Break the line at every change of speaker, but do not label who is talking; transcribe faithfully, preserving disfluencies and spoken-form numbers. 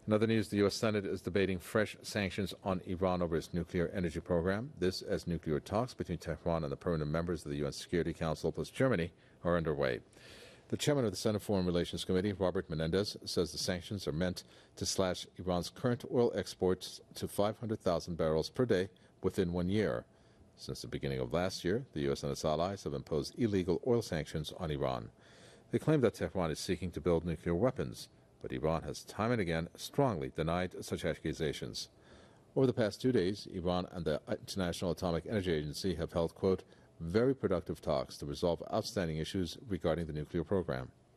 In other news, the U S Senate is debating fresh sanctions on Iran over its nuclear energy program. This as nuclear talks between Tehran and the permanent members of the U N Security Council plus Germany are underway. The chairman of the Senate Foreign Relations Committee, Robert Menendez, says the sanctions are meant to slash Iran's current oil exports to five hundred thousand barrels per day within one year. Since the beginning of last year, the U S and its allies have imposed illegal oil sanctions on Iran. They claim that Tehran is seeking to build nuclear weapons, but Iran has time and again strongly denied such accusations. Over the past two days, Iran and the International Atomic Energy Agency have held, quote, very productive talks to resolve outstanding issues regarding the nuclear program.